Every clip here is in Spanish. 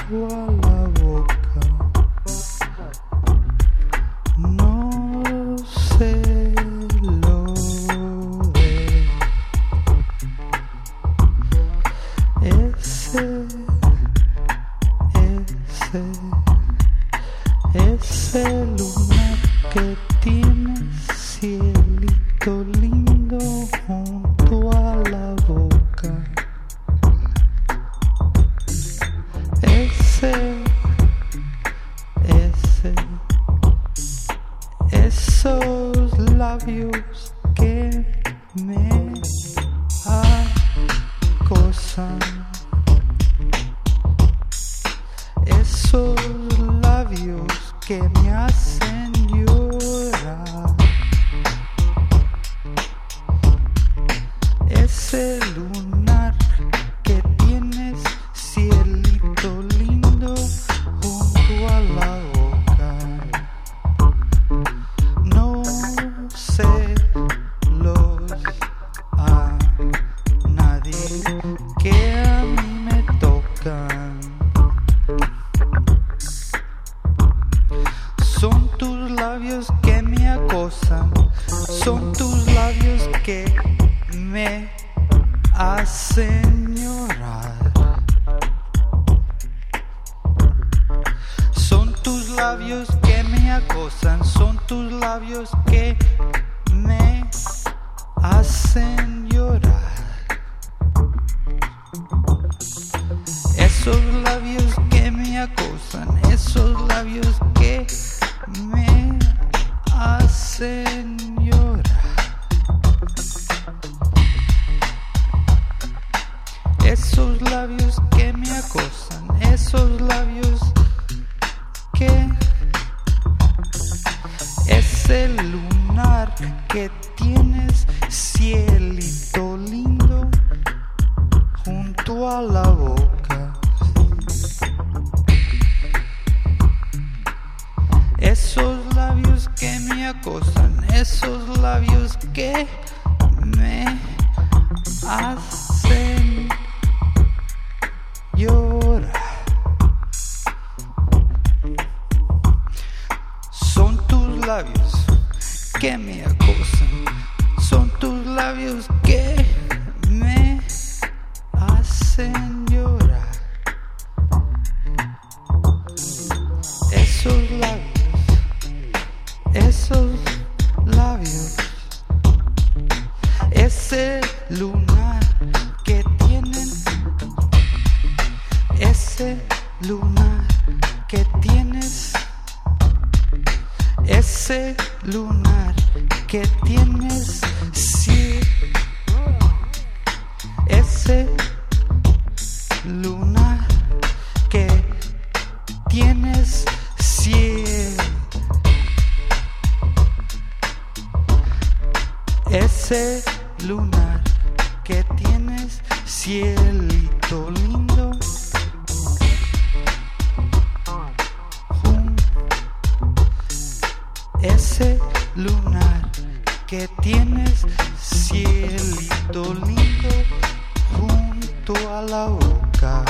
junto a la boca. No se lo ve. Ese lunar que tiene cielito lindo junto a la boca. Esos labios que me acosan. Esos labios que me hacen llorar. Ese lunar que tienes cielito lindo junto a la boca. No celos a nadie que a mí me tocan. Son tus labios que me acosan, son tus labios que me hacen llorar. Son tus labios que me acosan, son tus labios que me hacen llorar. Esos labios que me acosan, esos labios que me hacen llorar. Esos labios que me acosan, esos labios que ese lunar que tienes cielito lindo junto a la boca. Esos labios que me acosan, esos labios que me hacen llorar. Son tus labios que me acosan, son tus labios que me hacen llorar. Esos labios, ese lunar que tienen, ese lunar que tienes, ese lunar que tienes, sí, ese lunar que tienes, sí. Ese lunar que tienes cielito lindo ese lunar que tienes cielito lindo junto a la boca.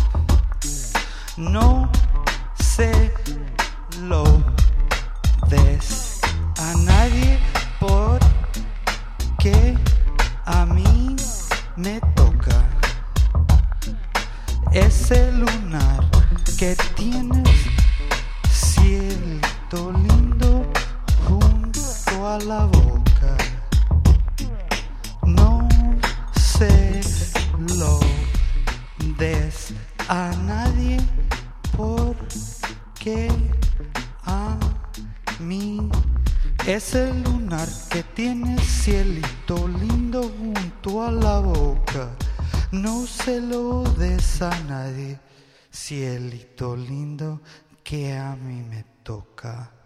No se lo des a nadie porque a mí me toca. Ese lunar que tienes cielito lindo junto a la boca. No se lo des a nadie porque a mí. Ese lunar que tienes cielito lindo junto a la boca. No se lo des a nadie, cielito lindo que a mí me toca.